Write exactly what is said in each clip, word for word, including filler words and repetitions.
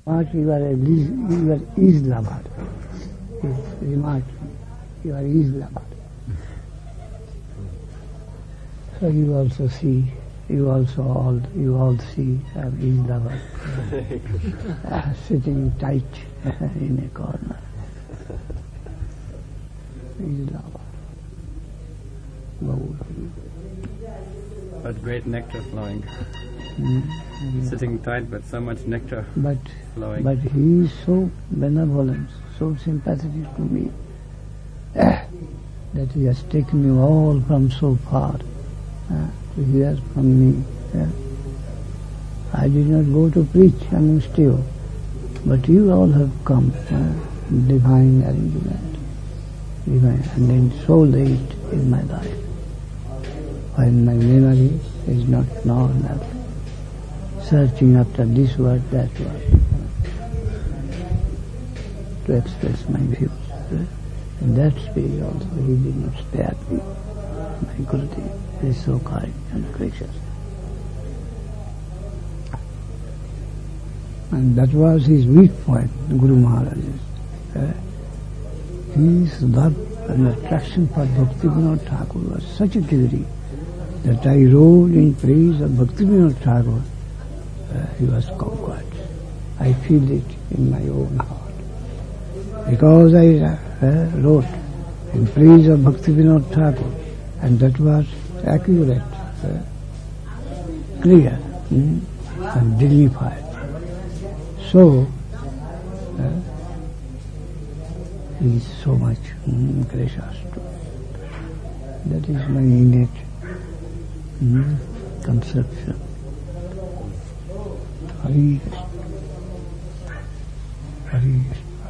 Remark, you are a you are ease lover. Remark, you are ease lover. So you also see, you also all, you all see I am ease lover, uh, sitting tight in a corner. Ease lover. But great nectar flowing. Mm, yeah. Sitting tight, but so much nectar but, flowing. But he is so benevolent, so sympathetic to me, uh, that he has taken you all from so far uh, to hear from me. Uh, I did not go to preach amongst you, but you all have come. Uh, divine arrangement. Divine, and then so late in my life, when my memory is not normal, searching after this word, that word, to express my views. In that way also he did not spare me. My Gurudev is so kind and gracious. And that was his weak point, Guru Maharaj's. Uh, his love and attraction for Bhakti Vinod Thakur was such a degree that I wrote in praise of Bhakti Vinod Thakur. Uh, he was conquered. I feel it in my own heart. Because I uh, wrote in praise of Bhakti Vinod Thakur, and that was accurate, uh, clear, mm, and dignified. So, uh, he is so much mm, gracious to me. That is my innate mm, conception. Hari Hari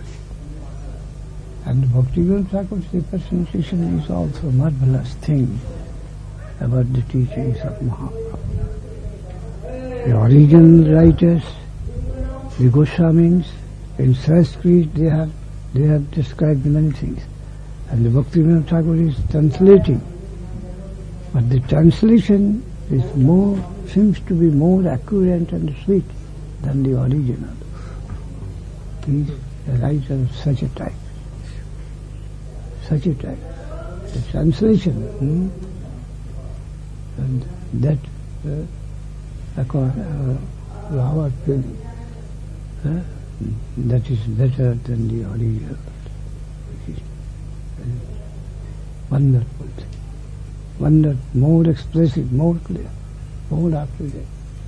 And Bhakti Vinod Thakur's representation is also a marvelous thing about the teachings of Mahaprabhu. The original writers, the Goswamis, in Sanskrit they have they have described many things, and the Bhakti Vinod Thakur is translating. But the translation is more seems to be more accurate and sweet than the original. He is a writer of such a type. Such a type. The translation, hmm? and that, uh, according uh, to our feeling, uh, that is better than the original. It is wonderful thing. Wonder, more expressive, more clear, more accurate.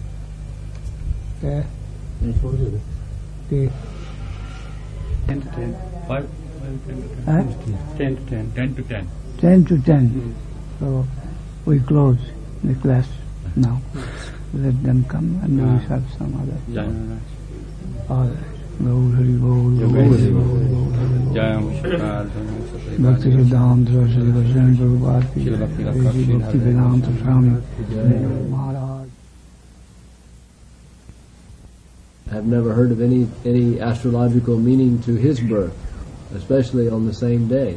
Okay? Okay. Ten to ten. Five. Huh? Ten to ten. Ten to ten. Ten to ten. Mm. So we close the class now. Let them come and we have some other. Yeah. All right. Gaur Hari Gaur, Gaur Hari Gaur, Gaur Hari Gaur. Jayam Shukar, Bhakti Siddhanta Sri Vajan Prabhupada Ki Jai, Bhakti Vedanta Swami Maharaj. I've never heard of any any astrological meaning to his birth, especially on the same day.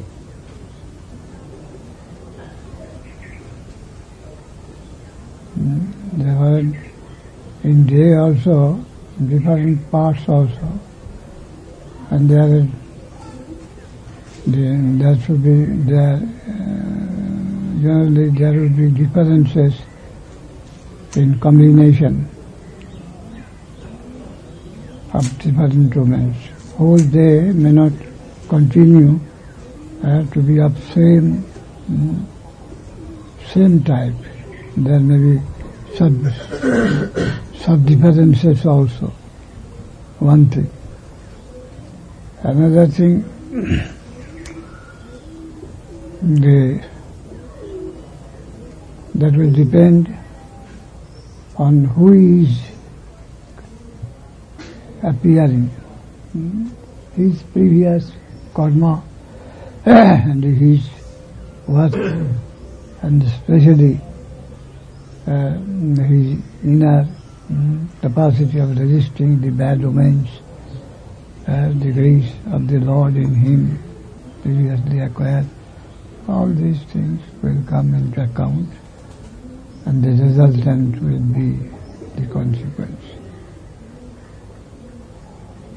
There were in day also different parts also, and there there should be there uh, generally there will be differences in combination of different domains. Whole day may not continue uh, to be of same mm, same type. There may be sub sub differences also. One thing. Another thing, the that will depend on who is appearing. His previous karma and his work, and especially uh, his inner um, capacity of resisting the bad domains, uh, the grace of the Lord in him previously acquired. All these things will come into account, and the resultant will be the consequence.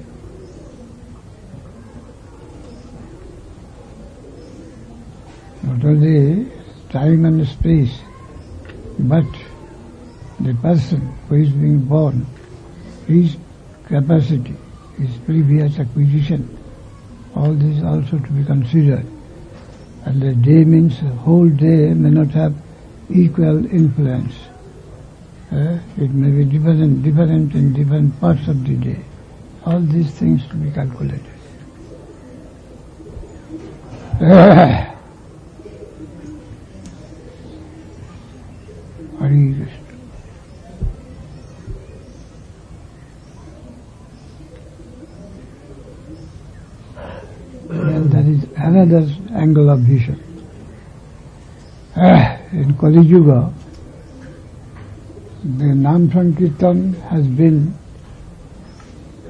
not only time and space, but the person who is being born, his capacity, his previous acquisition, all this also to be considered. And the day means the whole day may not have equal influence. Uh, it may be different, different in different parts of the day. All these things to be calculated. Uh, Hare Krishna. And that is another angle of vision. Uh, in Kali Yuga, the Nam Sankirtan has been uh,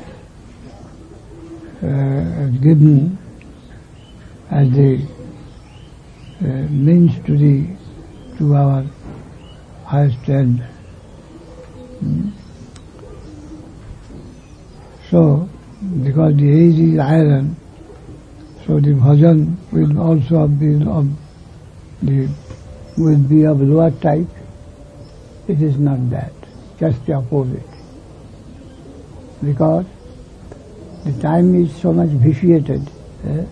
uh, given as the uh, means to the to our highest end. Hmm. So, because the age is iron, so the bhajan will also be of the will be of lower type. It is not that, just the opposite. Because the time is so much vitiated, eh?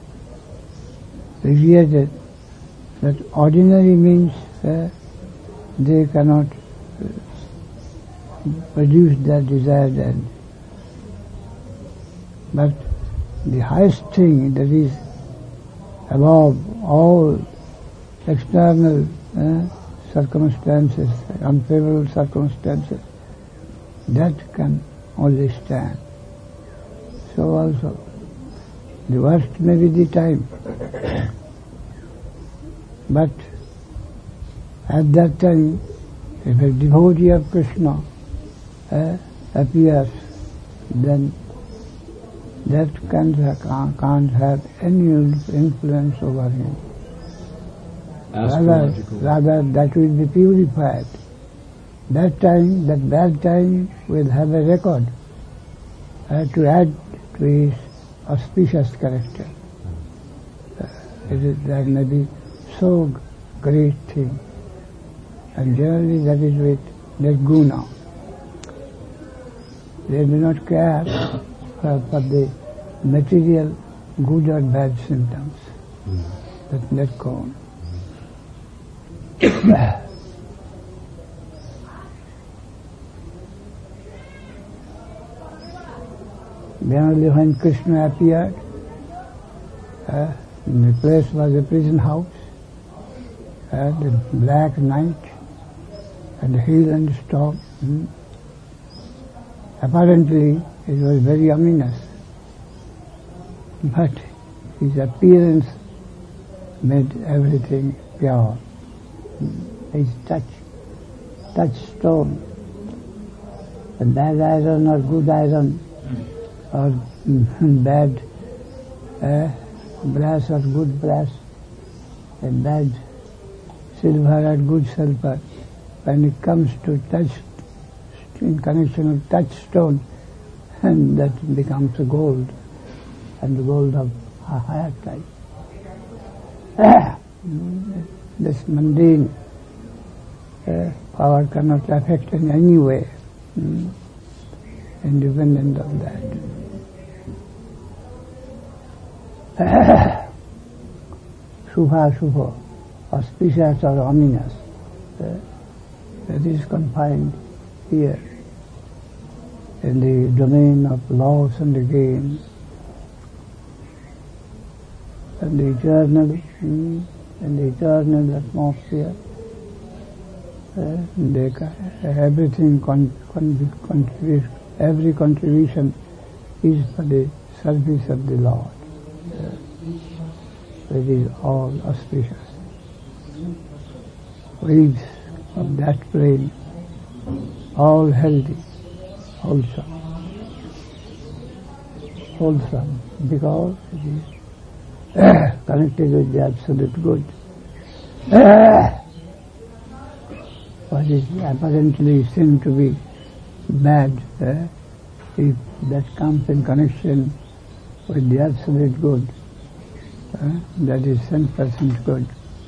vitiated that ordinary means eh, they cannot uh, produce their desired end. But the highest thing that is above all external uh, circumstances, unfavorable circumstances, that can only stand. So also, the worst may be the time. But at that time, if a devotee of Krishna uh, appears, then that can't, can't have any influence over him. Rather, rather that will be purified. That time, that bad time will have a record uh, to add to his auspicious character. Uh, it is, that may be so great thing. And generally that is with their guna. They do not care for, for the material good or bad symptoms. Mm. That let go on. Generally when Krishna appeared, uh, the place was a prison house, uh, the black night, and the hail and storm. Hmm. Apparently it was very ominous, but his appearance made everything pure. His touch, touchstone, the bad iron or good iron, or bad uh, brass or good brass, and bad silver or good silver. When it comes to touch, in connection with touchstone, and that becomes gold, and the gold of a higher type. This mundane uh, power cannot affect in any way, mm, independent of that. Shubha, Shubha, auspicious or ominous, uh, that is confined here in the domain of loss and gain, and the eternal, mm, and the eternal atmosphere. Uh, they, everything, con, con, contribute, every contribution is for the service of the Lord. Uh, it is all auspicious. Waves of that plane, all healthy, wholesome, wholesome, because it is uh, connected with the absolute good. Uh, what is apparently seen to be bad, uh, if that comes in connection with the absolute good, uh, that is ten percent good.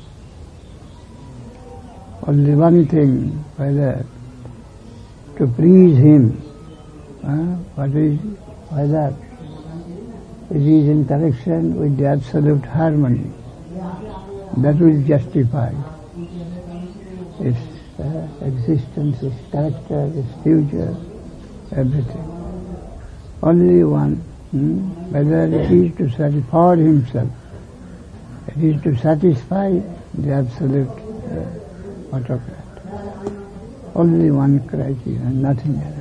Only one thing, whether to please him, uh, what is, whether it is in connection with the absolute harmony, that will justify its uh, existence, its character, its future, everything. Only one, hmm, whether it is to satisfy himself, it is to satisfy the absolute uh, autocrat. Only one criteria, nothing else.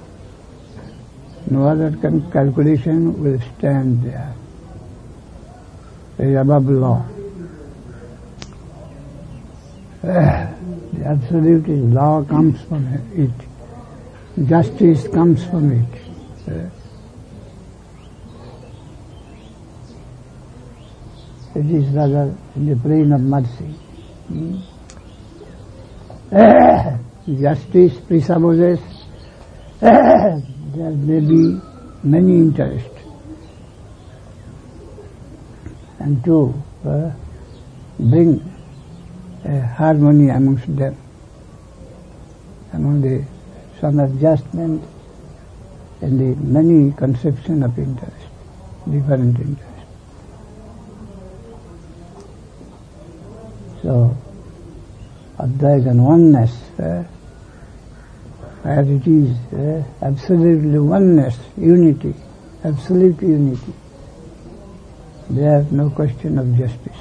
No other calculation will stand there. It is above law. Uh, the absolute is law comes from it. Justice comes from it. Uh, it is rather in the plane of mercy. Hmm? Uh, justice presupposes uh, there may be many interests, and to uh, bring uh, harmony amongst them, among the some adjustment in the many conception of interest, different interest. So, Advaita oneness, uh, where it is uh, absolutely oneness, unity, absolute unity. There is no question of justice.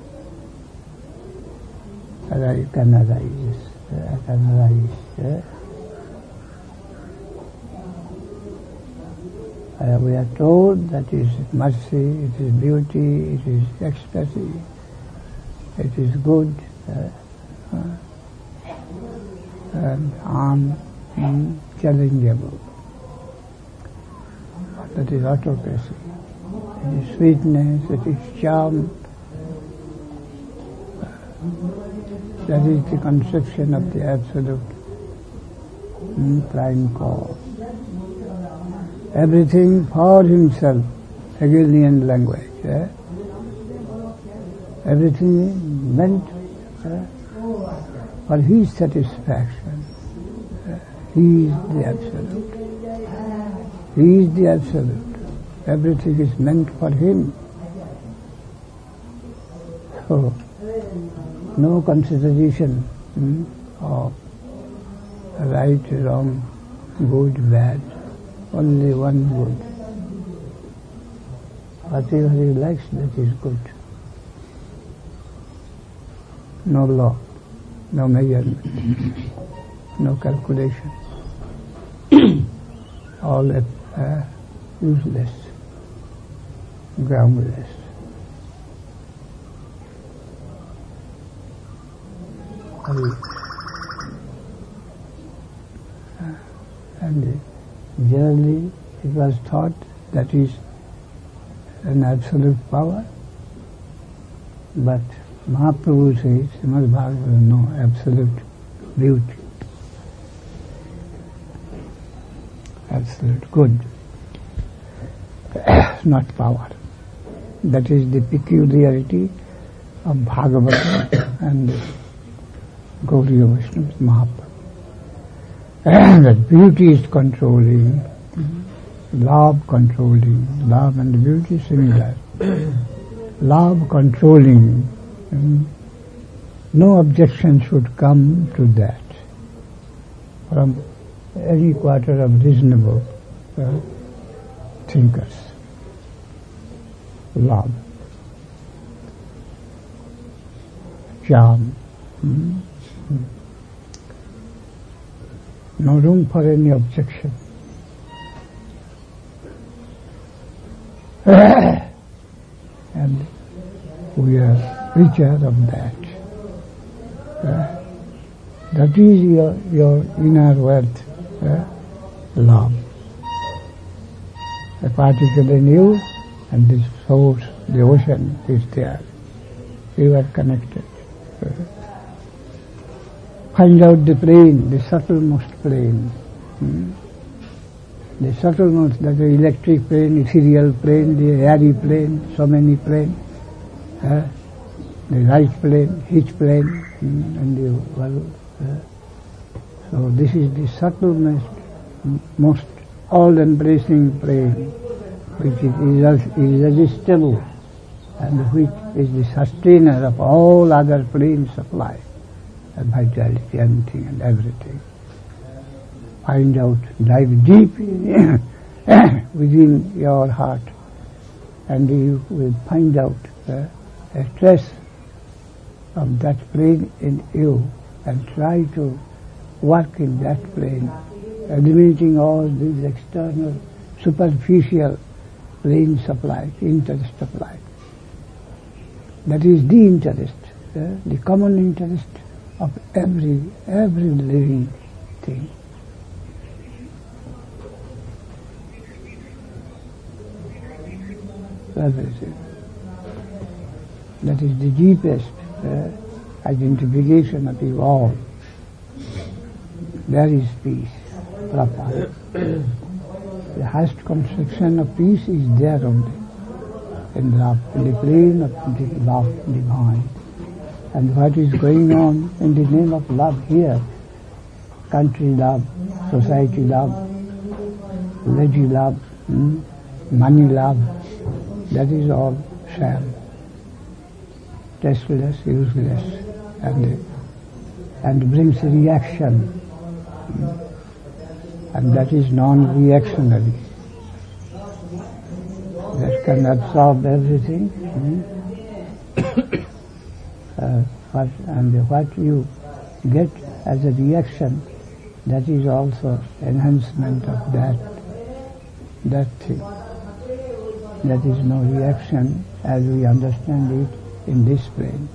Arise, can arise, uh, can arise. Uh. Uh, we are told that it is mercy, it is beauty, it is ecstasy, it is good, uh, uh, and unchallengeable. That is autocracy. It is sweetness, it is charm. That is the conception of the absolute mm, prime cause. Everything for himself, Hegelian language. Eh? Everything meant eh, for his satisfaction. Eh? He is the absolute. He is the absolute. Everything is meant for him. So, no consideration hmm, of right, wrong, good, bad. Only one good. Whatever he likes, that is good. No law, no measurement, no calculation. All uh, useless, groundless. And generally it was thought that is an absolute power, but Mahaprabhu says, Srimad Bhagavatam, no, absolute beauty, absolute good, not power. That is the peculiarity of Bhagavatam and Gaudiya Vaishnava Mahaprabhu. That beauty is controlling, love controlling, love and beauty similar. Love controlling, um, no objection should come to that from any quarter of reasonable uh, thinkers. Love, charm, hmm? No room for any objection. And we are richer of that. Uh, that is your, your inner wealth, uh, love. A particle in you, and this source, the ocean is there. You are connected. Uh, Find out the plane, the subtlemost plane. Hmm? The subtlemost, that is electric plane, ethereal plane, the airy plane, so many planes. uh, the right plane, his plane, mm, and the world. Uh, so this is the subtlest, most all-embracing plane, which is irresistible and which is the sustainer of all other planes of life, and vitality, anything and everything. Find out, dive deep within your heart, and you will find out uh, a trace of that plane in you, and try to work in that plane, eliminating all these external, superficial planes of life, interest of life. That is the interest, uh, the common interest of every every living thing. Everything. That is the deepest uh, identification of you all. There is peace, proper. The highest construction of peace is there only, in love, in the plane of the love divine. And what is going on in the name of love here, country love, society love, lady love, hmm, money love, that is all sham, tasteless, useless, and, and brings reaction, hmm, and that is non-reactionary. That can absorb everything. Hmm? uh, what, and what you get as a reaction, that is also enhancement of that that thing. That is no reaction as we understand it in this plane.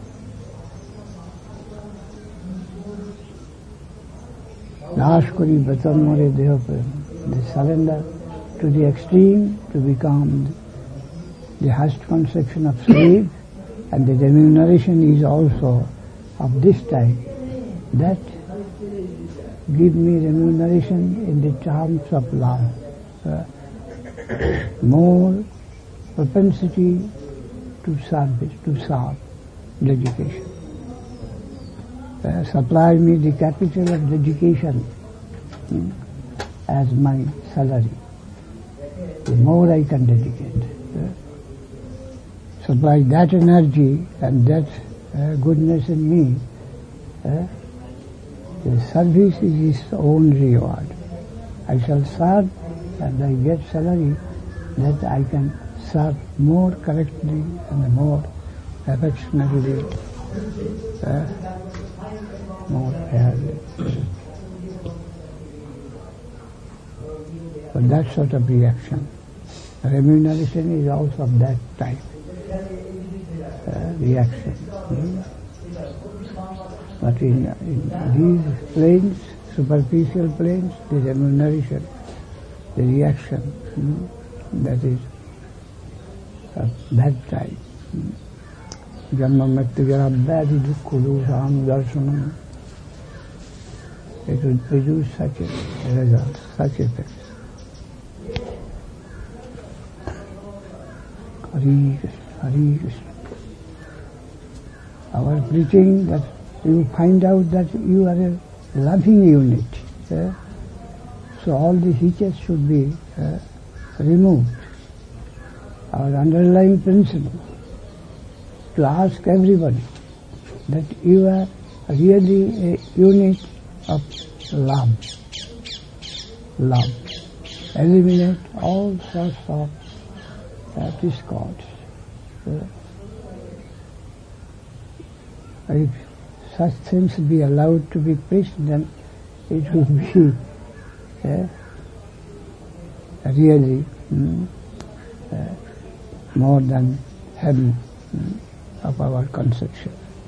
Nash kori batam more deha prem. They surrender to the extreme to become the highest conception of slave, and the remuneration is also of this type, that give me remuneration in the terms of love, uh, more propensity to service, to serve, dedication. Uh, supply me the capital of dedication hmm, as my salary. The more I can dedicate. Uh, supply that energy and that uh, goodness in me. Uh, the service is its own reward. I shall serve and I get salary, that I can serve more correctly and more affectionately, uh, more fairly. So that sort of reaction. Remuneration is also of that type, uh, reaction. Hmm? But in, in these planes, superficial planes, the remuneration, the reaction, hmm? that is of that type. Janma mrityu jara vyadhi dukkha dosham darshanam. It will produce such a result, such effects. Hare Krishna, Hare Krishna. Our preaching, that you find out that you are a loving unit. Eh? So all the hitches should be uh, removed. Our underlying principle, to ask everybody that you are really a unit of love. Love. Eliminate all sorts of uh, discords. Uh, if such things be allowed to be preached, then it will be uh, really mm, uh, more than heaven mm, of our conception.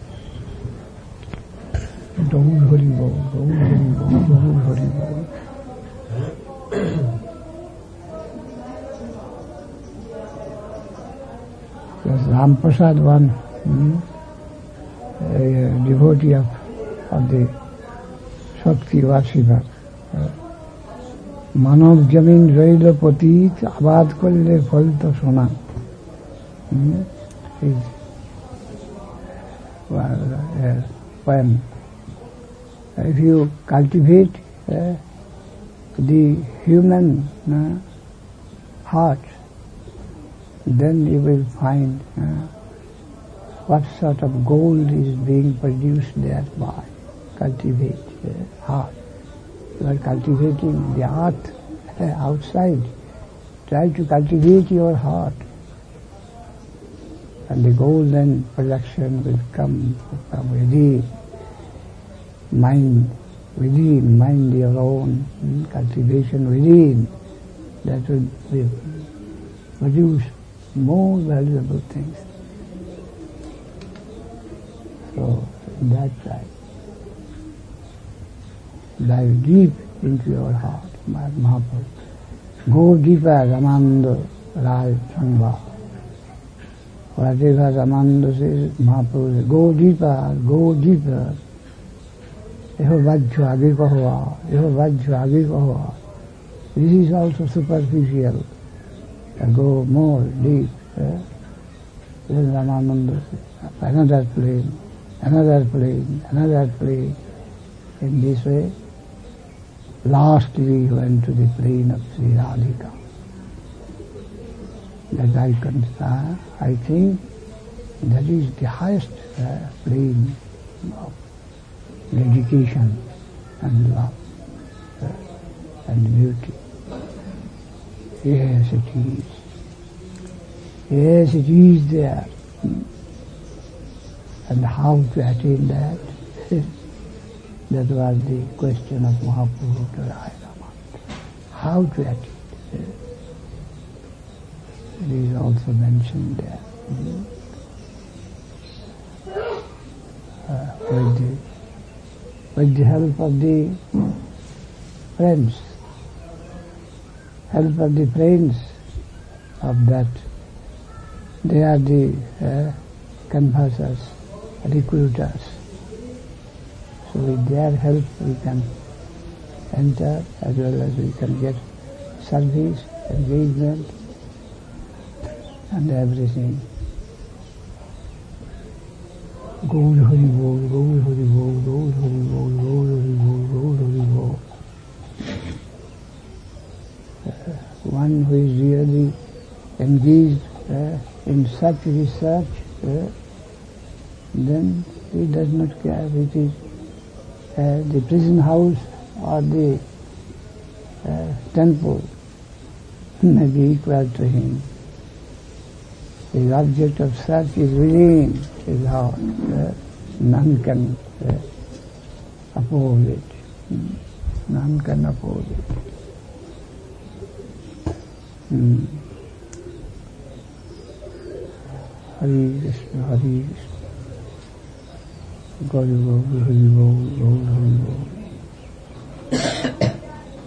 Don't worry about, don't worry about, don't worry about. There's Ram Prasad, one mm, a devotee of, of the Shakti worshipper. মানব জমিন রইল পতিত আবাদ করলে ফল তো সোনা. uh, poem. If you cultivate uh, the human uh, heart, then you will find uh, what sort of gold is being produced thereby. Cultivate uh, heart. You are cultivating the earth uh, outside. Try to cultivate your heart, and the golden production will come from within. Mind within, mind your own mm, cultivation within. That will be produce more valuable things. So that side, dive deep into your heart, Mahaprabhu. Go deeper, Ramananda Raj Sangha. Whatever Ramananda says, Mahaprabhu says, go deeper, go deeper. Eho vajjo age kaho, eho vajjo age kaho. This is also superficial. Uh, go more deep. Eh? Then Ramananda says, another plane, another plane, another plane. In this way, last we went to the plane of Sri Radhika. That I, can, uh, I think that is the highest uh, plane of dedication and love uh, and beauty. Yes, it is. Yes, it is there. And how to attain that? That was the question of Mahaprabhu to Rai Raman. How to attain it? It is also mentioned there. Uh, with, the, with the help of the friends, help of the friends of that, they are the uh, conversers, recruiters. So with their help we can enter as well as we can get service, engagement and everything. Gaur Hari Bol, Gaur Hari Bol, Gaur Hari Bol, Gaur Hari Bol, Gaur Hari Bol. One who is really engaged uh, in such research, uh, then he does not care if it is uh, the prison house or the uh, temple, may be equal to him. The object of search is within his heart. Uh, none can uh, oppose it. None can oppose it. Hmm. Hari Krishna, Hari Krishna. Gauri Gauri, Hari Gauri, Gauri, Hari Gauri.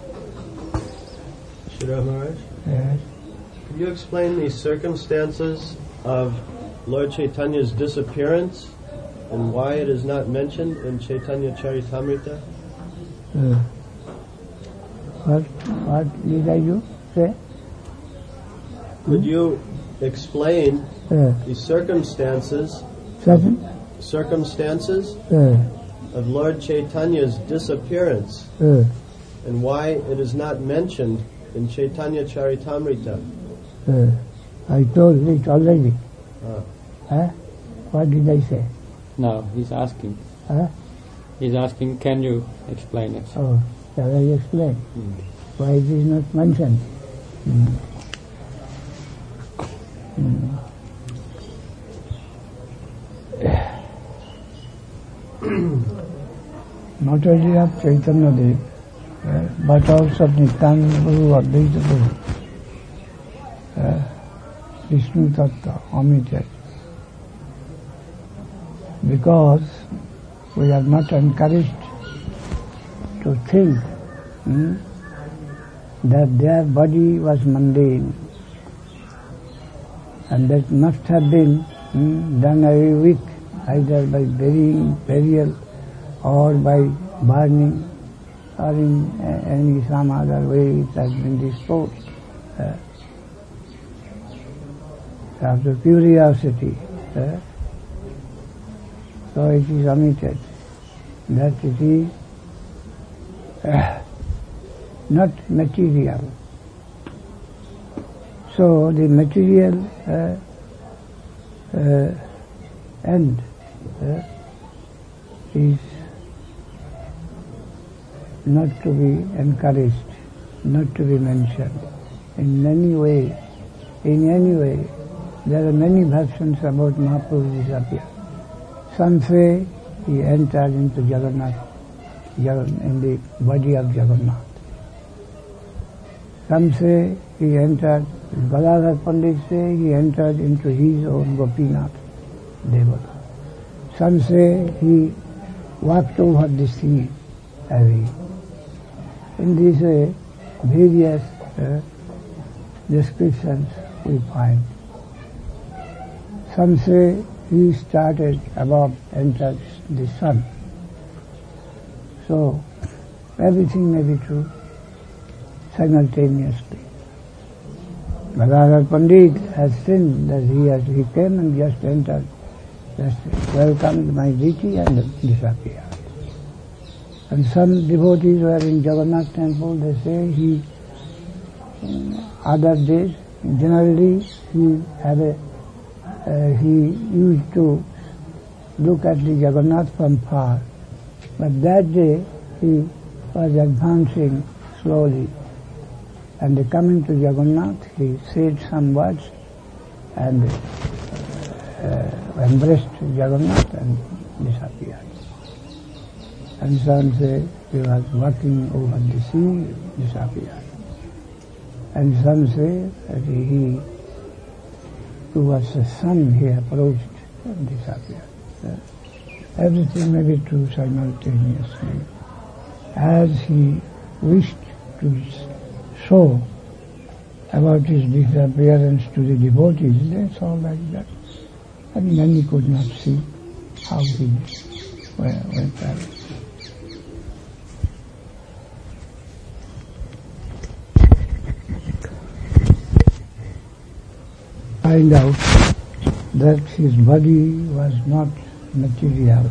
Sridhar Maharaj? Yes. Could you explain the circumstances of Lord Chaitanya's disappearance and why it is not mentioned in Chaitanya Charitamrita? Uh, what, what did I do? Say? Could you explain Uh, the circumstances certain? circumstances Uh, of Lord Chaitanya's disappearance uh, and why it is not mentioned in Chaitanya Charitamrita? uh, I told it already. Ah. Huh? What did I say? No, he's asking. Huh? He's asking, can you explain it? Oh, shall I explain? Mm. Why it is not mentioned? Mm. Mm. Not only of Chaitanya Dev, uh, but also of Nityananda Prabhu, Advaita Prabhu, uh, Vishnu Tattva, omitted. Because we are not encouraged to think hmm, that their body was mundane, and that must have been hmm, done every week, either by burying, burial, or by burning, or in uh, any some other way it has been disposed. Uh, out of curiosity. Uh, So it is omitted that it is uh, not material. So the material uh, uh, end uh, is not to be encouraged, not to be mentioned in any way. In any way, there are many versions about Mahaprabhu's disappearance. Some say he entered into Jagannath, in the body of Jagannath. Some say he entered, Gadadhar Pandit say he entered into his own Gopinath Devata. Some say he walked over the sea away. In these uh, various uh, descriptions we find. Some say he started above, entered the sun. So everything may be true simultaneously. Gadadhar Pandit has seen that he has, he came and just entered, just welcomed my deity and disappeared. And some devotees were in Jagannath temple, they say he, other days, generally he had a, uh, he used to look at the Jagannath from far. But that day he was advancing slowly. And coming to Jagannath, he said some words and uh, embraced Jagannath and disappeared. And some say he was walking over the sea, disappeared. And some say that he, towards the sun, he approached and disappeared. Uh, everything may be true simultaneously. As he wished to show about his disappearance to the devotees, that's all like that. And many could not see how he went out. Find out that his body was not material.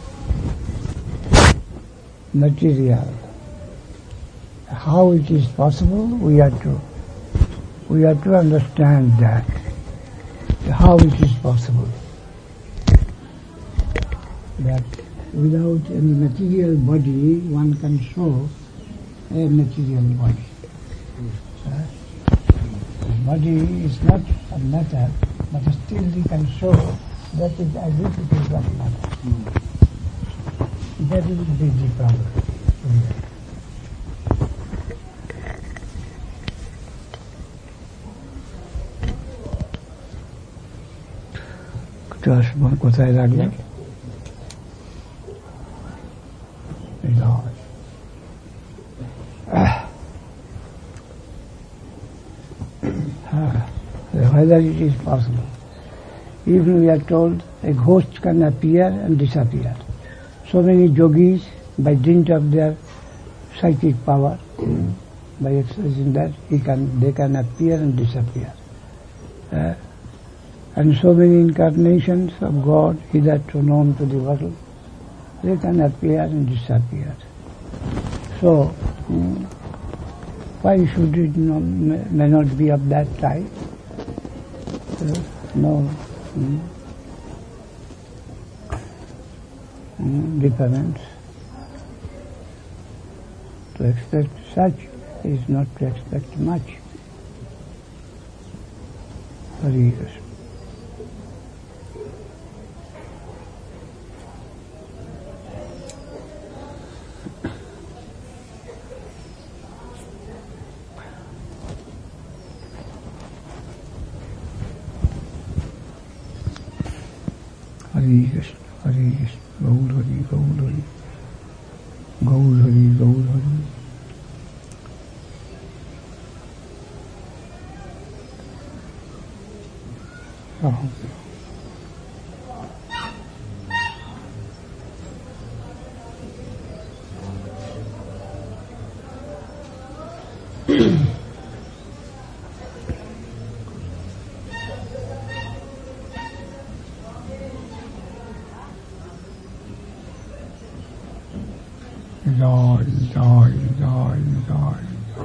Material. How it is possible, we have to, we have to understand that. How it is possible. That without any material body, one can show a material body. Uh, the body is not a matter, but still we can show that it as if it is not matter. Mm. That will be the problem. Yeah. কোথায় রাখলেন? Whether it is possible. Even we are told a ghost can appear and disappear. So many yogis, by dint of their psychic power, mm. by exercising that, he can, they can appear and disappear. Uh, and so many incarnations of God, hitherto known to the world, they can appear and disappear. So, mm, why should it not, may not be of that type? Uh, no mm, mm, difference. To expect such is not to expect much. Very good. Hare Krishna, Hare Krishna, Gaur Hari, Gaur Hari, Gaur Hari, Gaur Hari. Oh. joy, joy, joy, joy.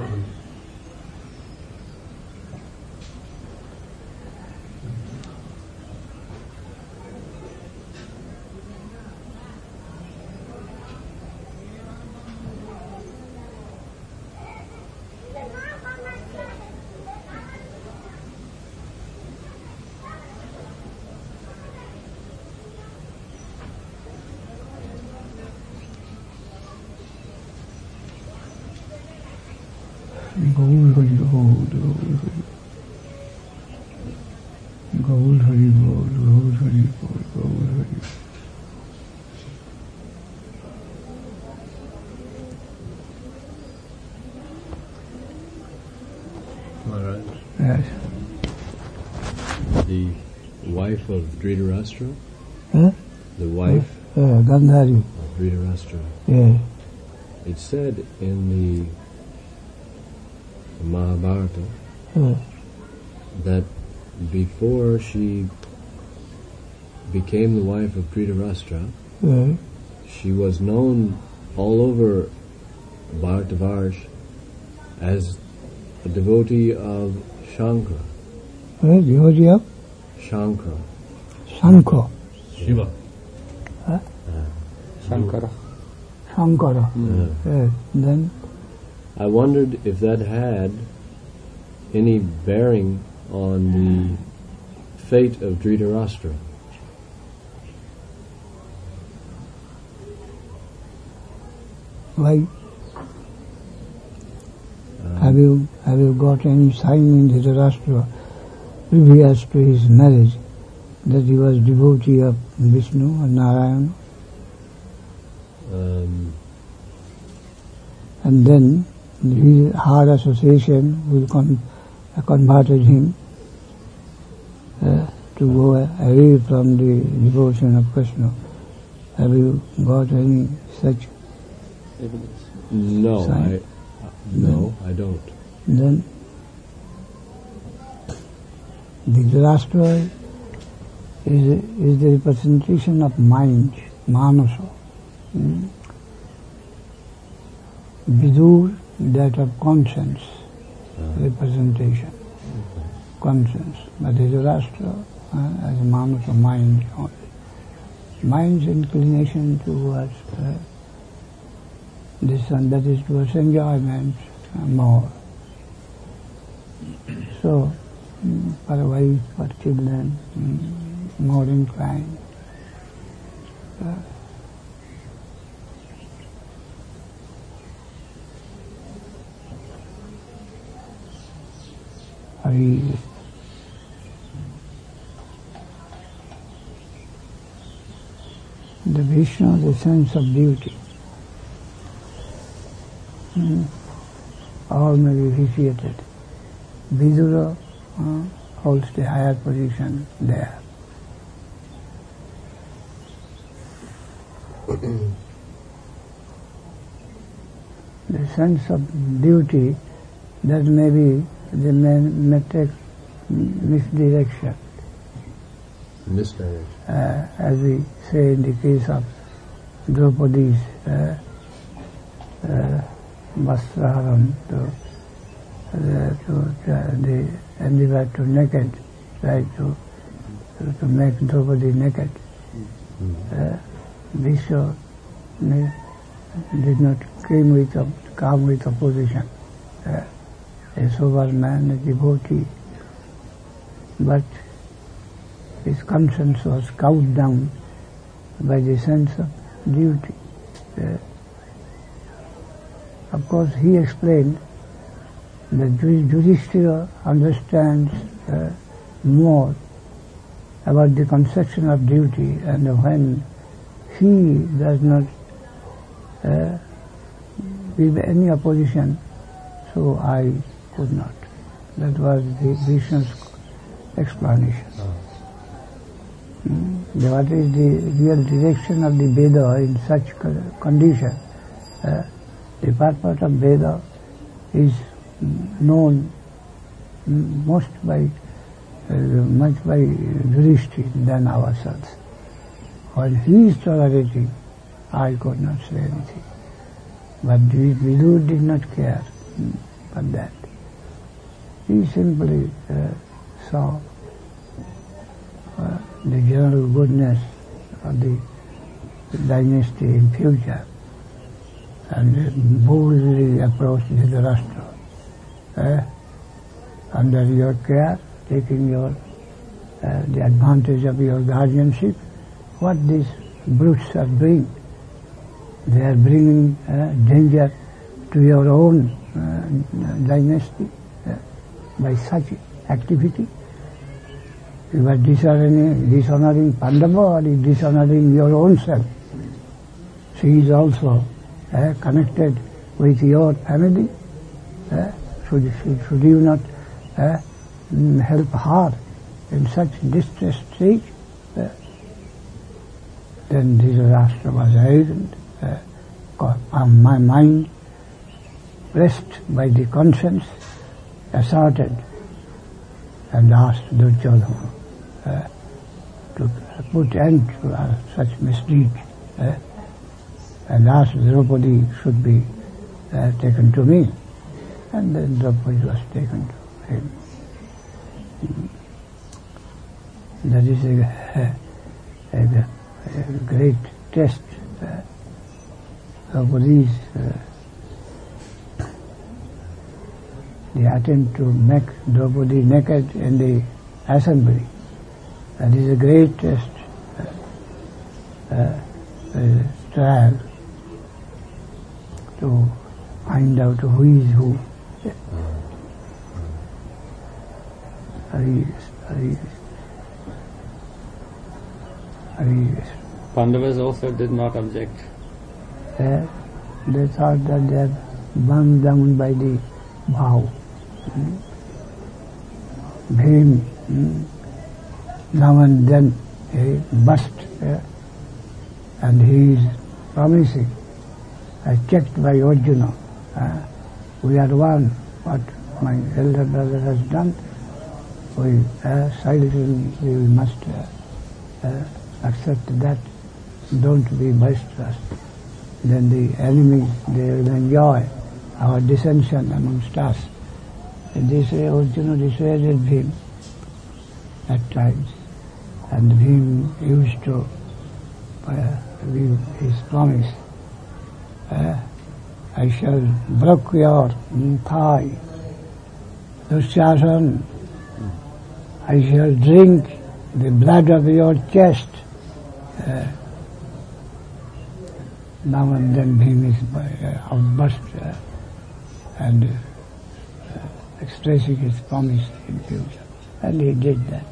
Gaul Hari Bol, Gaul Hari Bol, Gaul Hari Bol, Gaul Hari Bol. All right. Yes. The wife of Dhritarashtra? Huh? The wife Uh, Gandhari. of Dhritarashtra. Yeah. It's said in the Mahabharata Uh, that before she became the wife of Dhritarashtra, uh, she was known all over Bharatavarsha as a devotee of Shankara. uh, devotee of Shankara. Shankara. Shiva. Shankara. Shankara. Yes. Then, I wondered if that had any bearing on the fate of Dhritarashtra. why? Have you have you got any sign in Dhritarashtra previous to his marriage that he was devotee of Vishnu or Narayana? Um, And then his hard association will con- converted him uh, to go away from the devotion of Krishna. Have you got any such Evidence. no, Sign? I no, I don't. then? Dhritarashtra is, is the representation of mind, manasa. Hmm? Vidur, that of conscience, representation, conscience. But Dhritarashtra uh, as manasa, mind only. Mind's inclination towards uh, this and that is towards enjoyment uh, more. So, mm, for a wife, for children, mm, more inclined. Uh, Hari. The Vishnu, the sense of beauty. Hmm. All may be appreciated. Vidura uh, holds the higher position there. The sense of beauty, that may be, they may, may take misdirection. Misdirection. Uh, as we say in the case of Draupadi's uh, uh, Vastraharam, to, uh, to uh, the endeavor to naked, right, to, to, to make Draupadi naked. Uh, Vishnu did not came with a, come with opposition. Uh, a sober man, a devotee, but his conscience was cowed down by the sense of duty. Uh, of course, he explained that Yudhishthira understands uh, more about the conception of duty, and when he does not uh, give any opposition, so I could not. That was the Vishnu's explanation. Mm. What is the real direction of the Veda in such condition? Uh, the purport of Veda is known most by, uh, much by Yudhishthira than ourselves. When he is tolerating, I could not say anything. But Vidu did not care mm, for that. He simply uh, saw uh, the general goodness of the dynasty in future and boldly approached Dhritarashtra. Uh, under your care, taking your uh, the advantage of your guardianship, what these brutes are doing. They are bringing uh, danger to your own uh, dynasty uh, by such activity. You are dishonoring, dishonoring Pandava or dishonoring your own self. She is also uh, connected with your family. Uh, should, should, should you not uh, help her in such distressed stage? Uh, then Dhritarashtra was arrogant. Uh, my mind, pressed by the conscience, asserted and asked Duryodhana uh, to put end to uh, such misdeeds uh, and asked Draupadi should be uh, taken to me. And then Draupadi was taken to him. That is a, a, a, a great test. Uh, Draupadi's uh, the attempt to make Draupadi naked in the assembly. That is a great test, uh, uh, uh, trial to find out who is who. Hari, Hari, Hari. Pandavas also did not object. Uh, they thought that they are bound down by the vow. Mm. Bhim, mm. now and then he burst uh, and he is promising, uh, checked by Arjuna, uh, we are one, what my elder brother has done, we uh, silently we must uh, uh, accept that, don't be boisterous. Then the enemy, they will enjoy our dissension amongst us. And they say, Arjuna dissuaded Bhim at times. And Bhim used to uh, give his promise. Uh, I shall break your thigh. Dushasan, I shall drink the blood of your chest. Uh, Now and then Bhim is uh, outburst uh, and uh, expressing his promise in future. And he did that.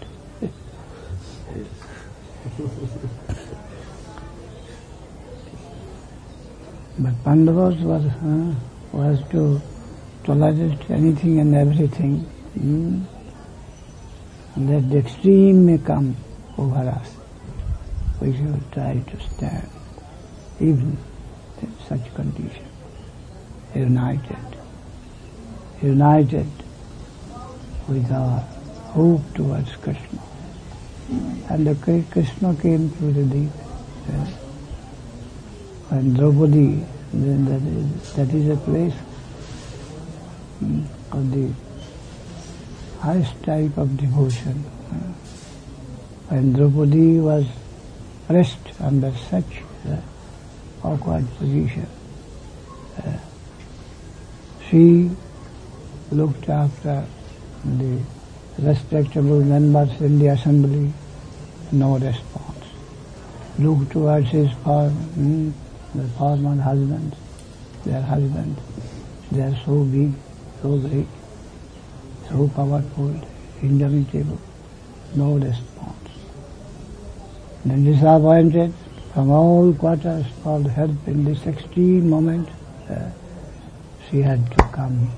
But Pandavas was, uh, was to tolerate anything and everything. Mm? And that the extreme may come over us. We should try to stand. Even in such condition, united, united with our hope towards Krishna. And the Krishna came through the deep. Uh, and Draupadi, then that is, that is a place mm, of the highest type of devotion. Uh, and Draupadi was pressed under such uh, awkward position. Uh, she looked after the respectable members in the assembly, no response. Looked towards his former, the former husbands, their husbands. They are so big, so great, so powerful, indomitable, no response. Then disappointed from all quarters for help in this extreme moment, uh, she had to come.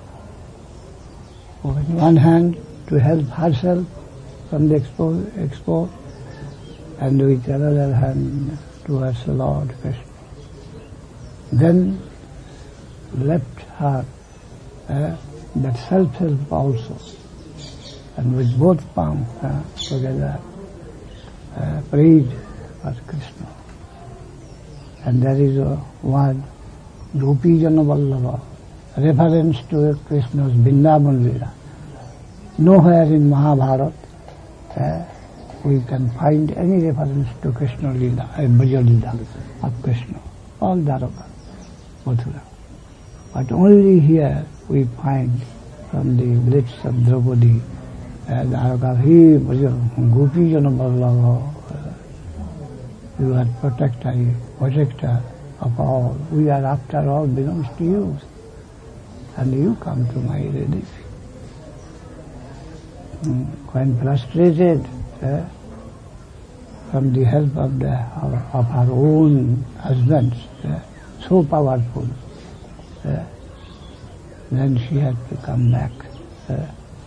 With one hand to help herself from the expo, expo and with another hand towards the Lord Krishna. Then left her uh, that self-help also, and with both palms uh, together uh, prayed for Krishna. And there is a word Gopi Jana Vallabha, reference to Krishna's Vrindavan Lila. Nowhere in Mahabharata uh, we can find any reference to Krishna Lila, uh, Braja Lila of Krishna, all Dwaraka, Mathura. But only here we find from the lips of Draupadi, uh, Dwaraka, he Gopi Jana Vallabha, uh, you are protector, protector of all. We are after all belongs to you. And you come to my relief. Mm. When frustrated uh, from the help of the of, of her own husbands, uh, so powerful, uh, then she had to come back. Uh,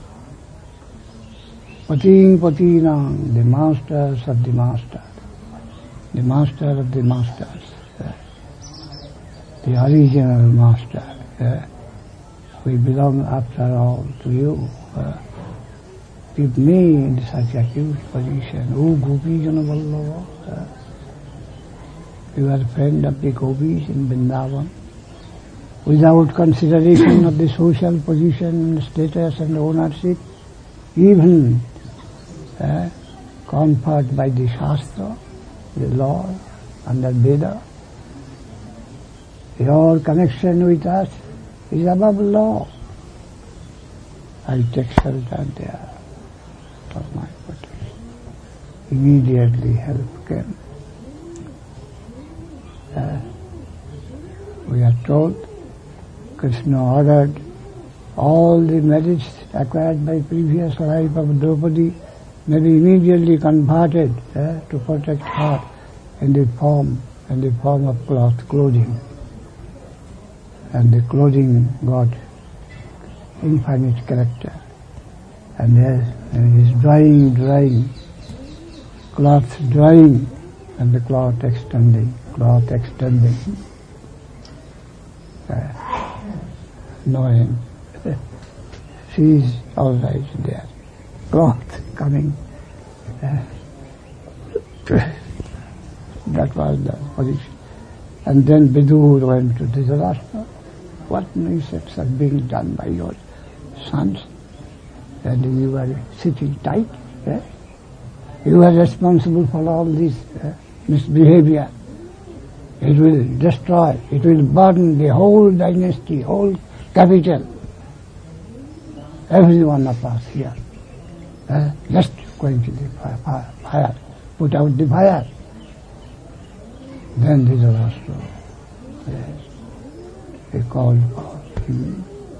Pating Patinam, the masters of the masters, the master of the masters, uh, the original master. Uh, we belong after all to you. Uh, Keep me in such a huge position. O Gopi Jana Vallabha, uh, you are a friend of the Gopis in Vrindavan. Without consideration of the social position, status and ownership, even uh, conferred by the Shastra, the law, under Veda, your connection with us is above law. I take shelter there for my protection. Immediately help came. Uh, we are told Krishna ordered all the merits acquired by previous life of Draupadi may be immediately converted uh, to protect her in the form in the form of cloth, clothing. And the clothing got infinite character. And there is drying, drying, cloth drying, and the cloth extending, cloth extending. Uh, knowing she is always there. Cloth coming. Uh, that was the position. And then Vidur went to Dhritarashtra. What mishaps are being done by your sons? And you are sitting tight. Eh? You are responsible for all this eh, misbehavior. It will destroy, it will burn the whole dynasty, whole capital. Every one of us here. Eh? Just going to the fire, fire, fire, put out the fire. Then Dhritarashtra, yes, he called for him,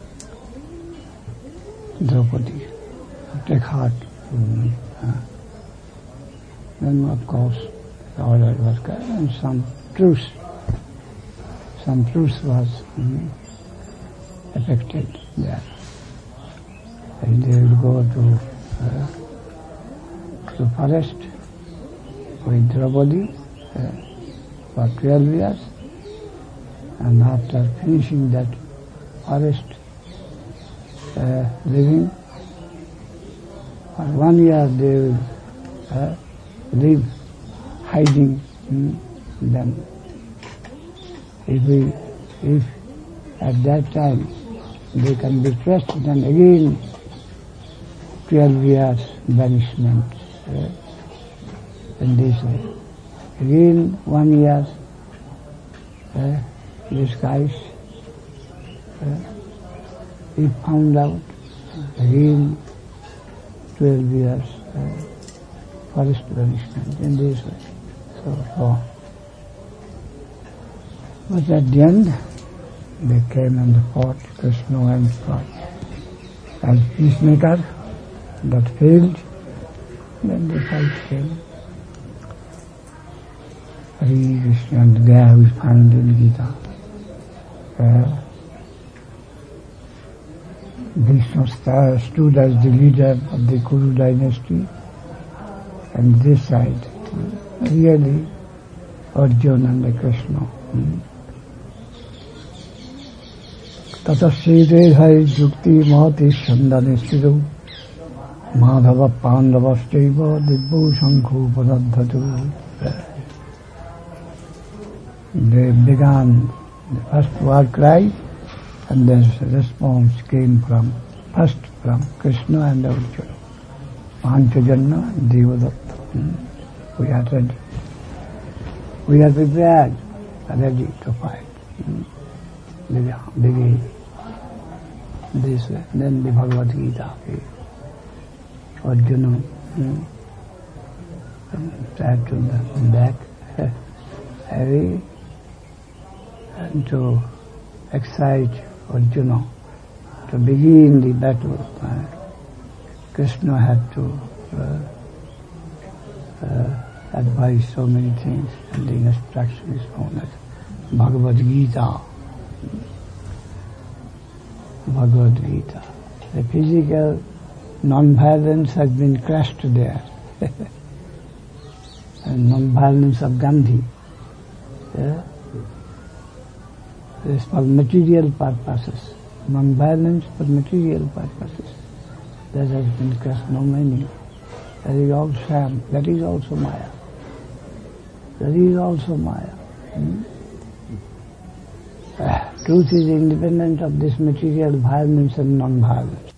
Draupadi, take heart. Mm, uh, then of course the order was given and some truce, some truce was mm, effected there. And they will go to uh, to forest with Draupadi uh, for twelve years, and after finishing that forest uh, living, for one year they will uh, live hiding in them. If we, if at that time they can be trusted, then again twelve years banishment uh, in this way. Again one year uh, disguise. Uh, if found out, again twelve years uh, forest banishment in this way. So, so. But at the end, they came and fought, Krishna and fought. As peacemaker, that failed, then the fight came. Hare Krishna, and there we find in Gita, where Bhishma stood as the leader of the Kuru dynasty, and this side, really, Arjuna and Krishna. Hmm. Tatasya hai jukti mahati shandane sthiru madhava pandavasteva dibbu shankhu padadhatu. They began The first war cry, and the response came from, first from Krishna and Arjuna. Panchajanna and Devadatta. Hmm. We are ready. We are prepared, ready to fight. Hmm. Begin this way. Then the Bhagavad Gita came. Arjuna hmm, tried to the back, heavy, and to excite Arjuna to begin the battle. Uh, Krishna had to uh, uh, advise so many things, and the instruction is known as Bhagavad Gita. Bhagavad Gita. The physical non-violence has been crushed there. And non-violence of Gandhi. Yeah? It is for material purposes. Non-violence for material purposes. That has been crushed, no meaning. That is all sham. That is also Maya. That is also Maya. Hmm? Uh, truth is independent of this material violence and non-violence.